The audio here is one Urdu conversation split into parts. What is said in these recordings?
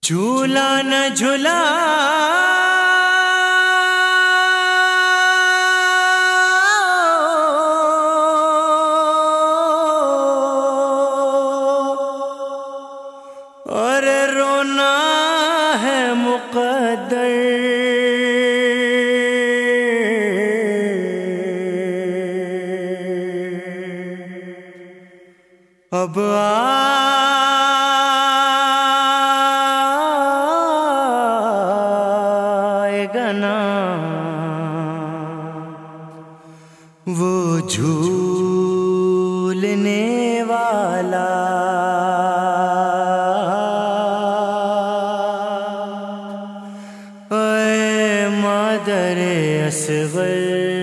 جھولا نہ جھولا اور رونا ہے مقدر، اب آئے گا نا وہ جھولنے والا، اے مادر اصغر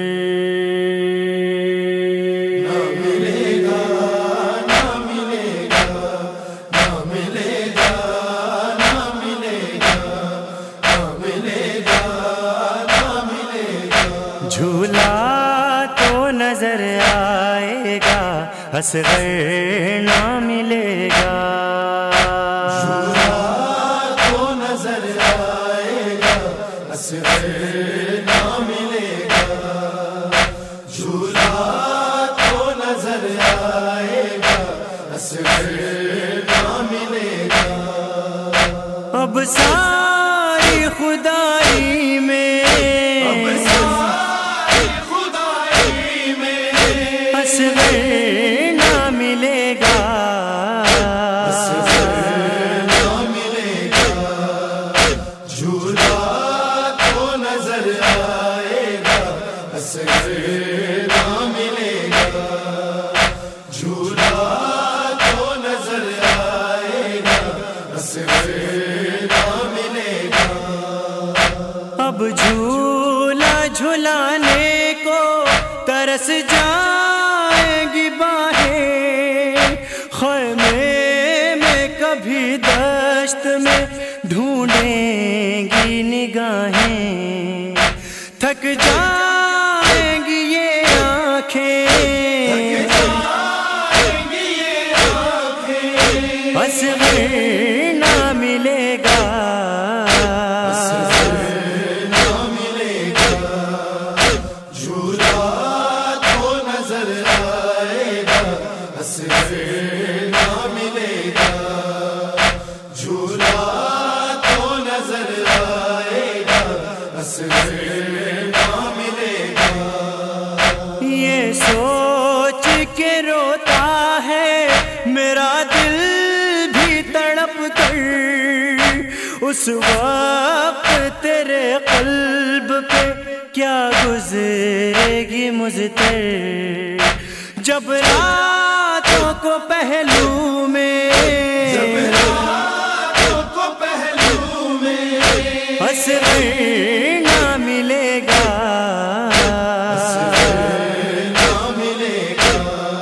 جھولا تو نظر آئے گا، اصغر نہ ملے گا۔ جھولا تو نظر آئے گا، اصغر نہ ملے گا۔ جھولا تو نظر آئے گا، اصغر نہ ملے گا۔ اب ساری خدائی میں اصغر نہ ملے گا، اصغر نہ ملے گا۔ جھولا تو نظر آئے گا، اصغر نہ ملے گا۔ جھولا تو نظر آئے گا، اصغر نہ ملے گا۔ اب جھولا جھولانے کو ترس جائیں گی باہیں، خیمے میں کبھی دشت میں ڈھونڈیں گی نگاہیں، تھک جائیں گی یہ آنکھیں، اصغر نہ ملے گا، اصغر نہ ملے گا۔ جھولا تو نظر آئے گا، اصغر نہ ملے گا۔ یہ سوچ کے روتا ہے میرا دل بھی تڑپ کر، اس وقت تیرے قلب پہ کیا گزرے گی مضطر، جب راتوں کو پہلو میں اصغر نہ ملے گا، نہ ملے گا۔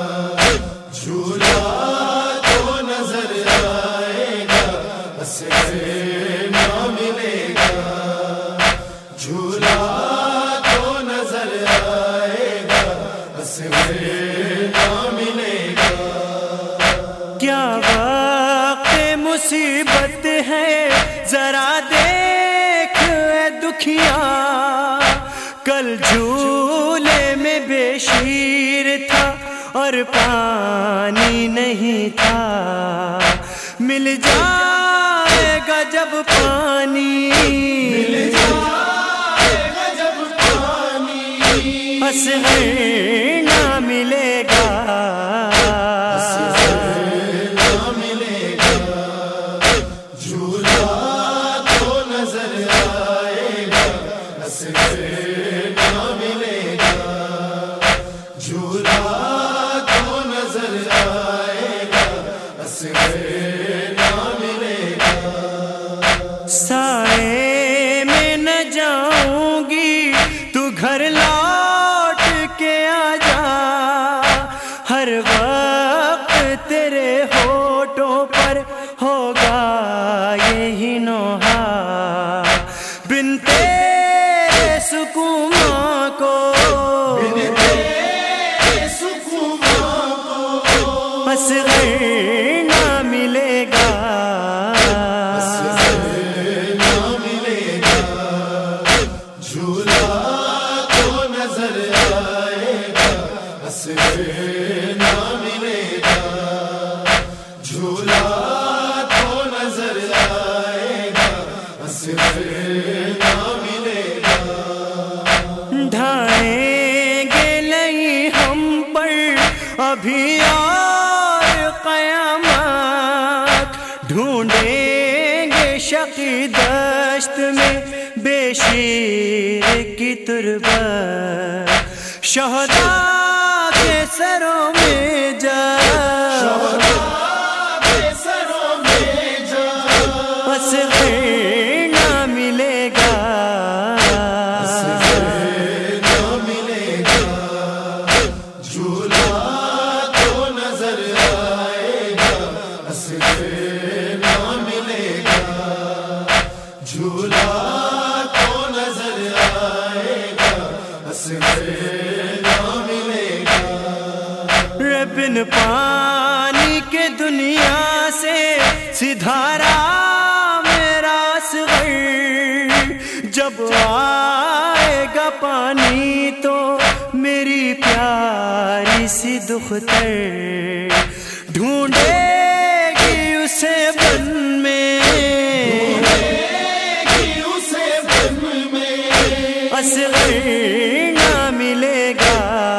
جھولا تو نظر آئے گا، اصغر نہ ملے گا۔ جھولا تو نظر آئے گا، اصغر نہ ملے گا۔ کیا وقت مصیبت ہے ذرا دیکھ اے دکھیا، کل جھولے میں بے شیر تھا اور پانی نہیں تھا، مل جائے گا جب پانی، اصغر نہ ملے گا، جھولا تو نظر آئے گا، اصغر نہ ملے گا۔ جھولا تو نظر آئے گا، اصغر نہ ملے گا۔ سائے میں نہ جاؤں گی تو گھر لوٹ کے شقی دشت میں بے شیر کی تربت شہداء کے سروں میں جا اصغر نہ ملے گا جھولا تو نظر آئے گا اصغر نہ ملے گا جھولا تو نظر آئے گا اصغر نہ ملے گا بن پانی کے دنیا سے سدھارا میرا اصغر جب آئے گا پانی تو میری پیاری سی دختر ڈھونڈے گی اسے بن میں اصغر نہ ملے گا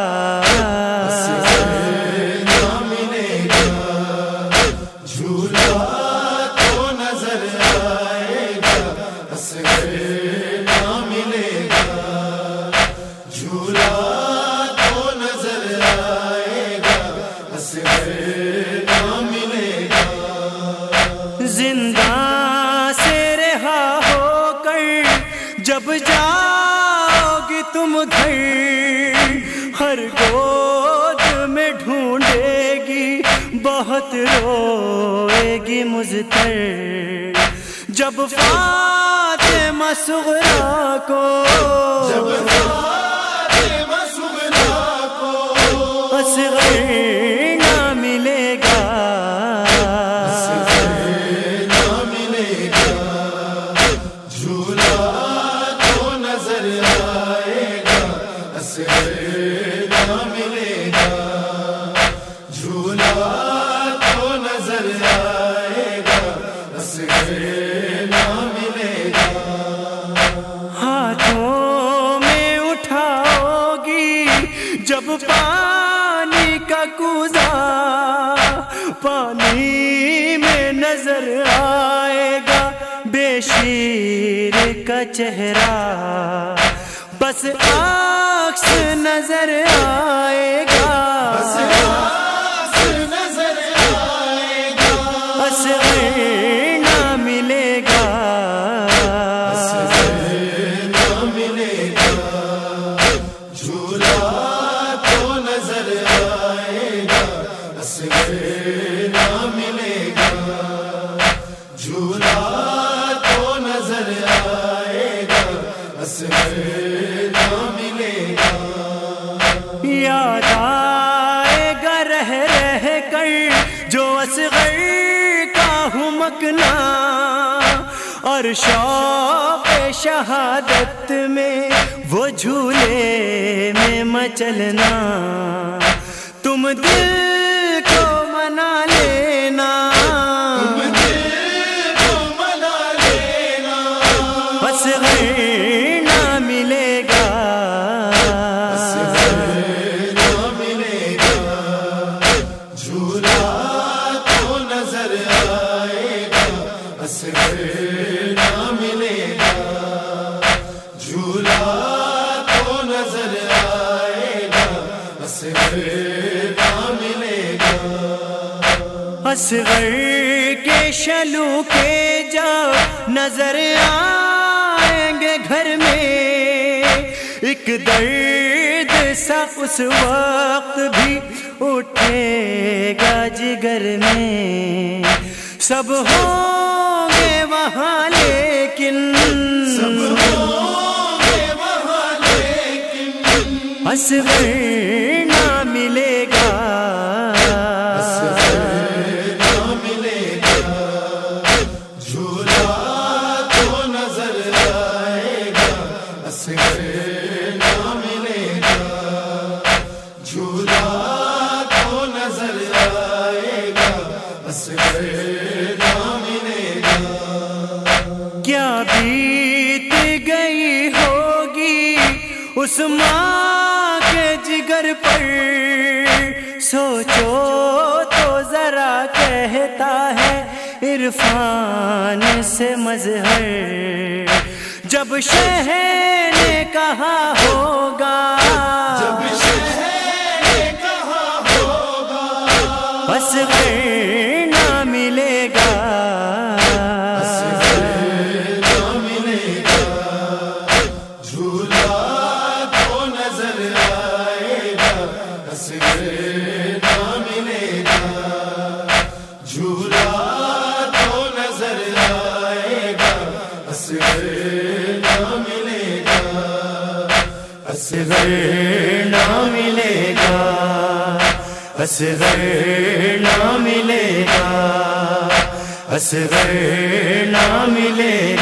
زندہ سے رہا ہو کر جب جاؤ گی تم گھر ہر گود میں ڈھونڈے گی بہت روئے گی مضطر جب فاطمہ صغریٰ کو اصغر نہ ملے گا ہاتھوں میں اٹھاؤ گی جب پانی کا کوزہ پانی میں نظر آئے گا بے شیر کا چہرہ بس عکس نظر آئے گا اصغر نہ ملے گا یاد آئے گا رہ رہ کر جو اصغر کا ہوں مکنا اور شوق شہادت میں وہ جھولے میں مچلنا تم دل کو منا لینا اصغر نہ ملے گا اصغر کے شلو کے جب نظر آئیں گے گھر میں ایک درد سا اس وقت بھی اٹھے گا جگر میں سب ہوں گے وہاں لیکن اصغر نہ ملے گا کیا بیت گئی ہوگی اس ماں کے جگر پر سوچو تو ذرا کہتا ہے عرفان سے مظہر جب شہر نے کہا ہوگا، جب شہر نے کہا ہوگا اصغر نہ ملے گا، اصغر نہ ملے گا، جھولا تو نظر آئے گا، اصغر نہ ملے گا، جھولا تو نظر آئے گا، اصغر نہ ملے گا، اصغر نہ ملے گا، اصغر نہ ملے گا، اصغر نہ ملے